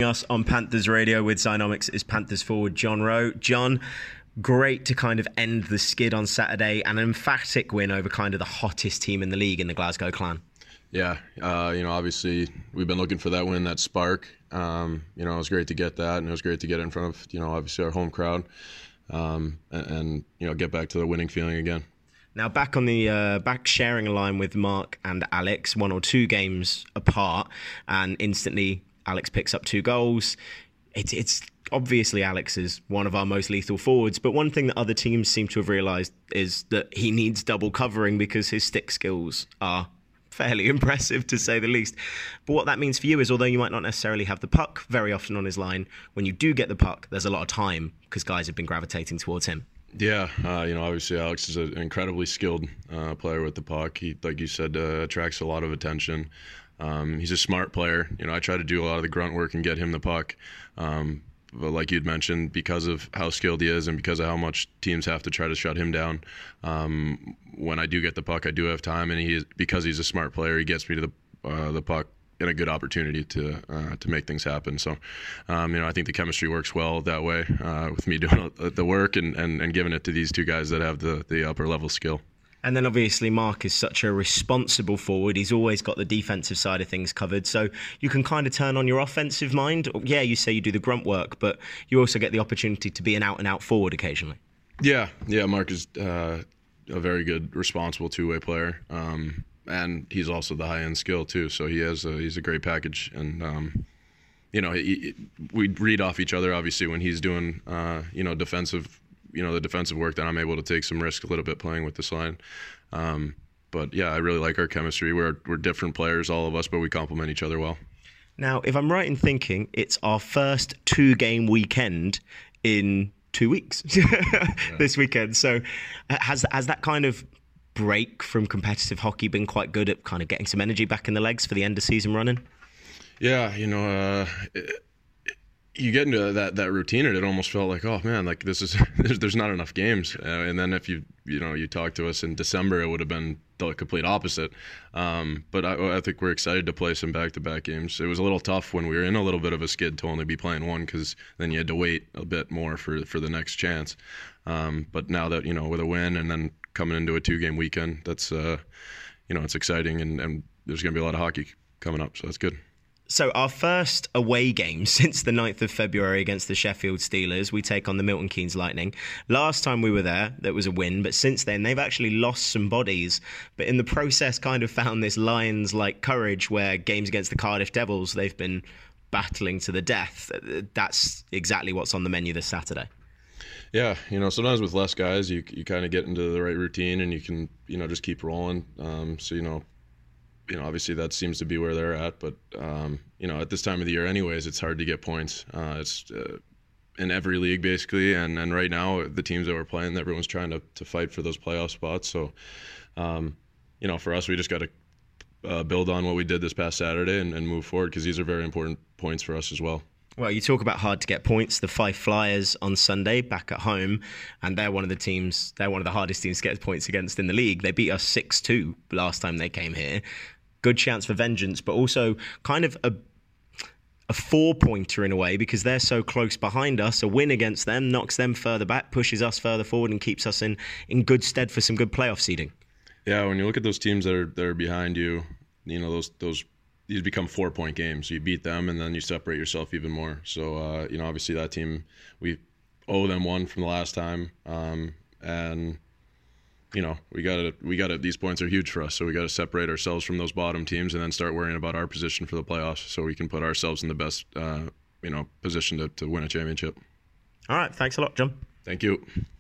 Us on Panthers Radio with Zynomics is Panthers forward John Rowe. John, great to kind of end the skid on Saturday and an emphatic win over kind of the hottest team in the league in the Glasgow Clan. Yeah, obviously we've been looking for that win, that spark. It was great to get that, and it was great to get it in front of, obviously our home crowd, and get back to the winning feeling again. Now back on the back sharing a line with Mark and Alex, 1 or 2 games apart, and instantly Alex picks up 2 goals. It's obviously Alex is one of our most lethal forwards, but one thing that other teams seem to have realised is that he needs double covering because his stick skills are fairly impressive, to say the least. But what that means for you is, although you might not necessarily have the puck very often on his line, when you do get the puck, there's a lot of time because guys have been gravitating towards him. Yeah, obviously Alex is an incredibly skilled player with the puck. He, like you said, attracts a lot of attention. He's a smart player. I try to do a lot of the grunt work and get him the puck. But like you'd mentioned, because of how skilled he is and because of how much teams have to try to shut him down, when I do get the puck, I do have time. And because he's a smart player, he gets me to the puck in a good opportunity to make things happen. So, I think the chemistry works well that way with me doing the work and giving it to these 2 guys that have the upper level skill. And then obviously Mark is such a responsible forward. He's always got the defensive side of things covered. So you can kind of turn on your offensive mind. Yeah, you say you do the grunt work, but you also get the opportunity to be an out-and-out forward occasionally. Yeah, Mark is a very good, responsible 2-way player. And he's also the high-end skill too. So he's a great package. And, we read off each other, obviously, when he's doing, defensive the defensive work, that I'm able to take some risk a little bit playing with this line. But yeah, I really like our chemistry. We're different players, all of us, but we complement each other well. Now, if I'm right in thinking, it's our first 2-game weekend in 2 weeks this weekend. So has that kind of break from competitive hockey been quite good at kind of getting some energy back in the legs for the end of season running? Yeah, you get into that routine, and it almost felt like, oh man, like there's not enough games. And then if you talked to us in December, it would have been the complete opposite. But I think we're excited to play some back-to-back games. It was a little tough when we were in a little bit of a skid to only be playing one, because then you had to wait a bit more for the next chance. But now that, with a win and then coming into a 2-game weekend, that's it's exciting, and there's going to be a lot of hockey coming up, so that's good. So our first away game since the 9th of February against the Sheffield Steelers, we take on the Milton Keynes Lightning. Last time we were there, that was a win, but since then they've actually lost some bodies, but in the process kind of found this Lions-like courage where games against the Cardiff Devils, they've been battling to the death. That's exactly what's on the menu this Saturday. Yeah, sometimes with less guys, you kind of get into the right routine and you can, just keep rolling. Obviously that seems to be where they're at, but at this time of the year anyways, it's hard to get points. It's in every league basically, and right now the teams that we're playing, everyone's trying to fight for those playoff spots. So for us, we just got to build on what we did this past Saturday and move forward, because these are very important points for us as well. Well, you talk about hard to get points. The Fife Flyers on Sunday back at home, and they're one of the hardest teams to get points against in the league. They beat us 6-2 last time they came here. Good chance for vengeance, but also kind of a 4-pointer in a way, because they're so close behind us. A win against them knocks them further back, pushes us further forward, and keeps us in good stead for some good playoff seeding. Yeah, when you look at those teams that are behind you, these become 4-point games. You beat them, and then you separate yourself even more. So, obviously that team, we owe them one from the last time, and we got to. These points are huge for us, so we got to separate ourselves from those bottom teams, and then start worrying about our position for the playoffs, so we can put ourselves in the best, position to win a championship. All right, thanks a lot, John. Thank you.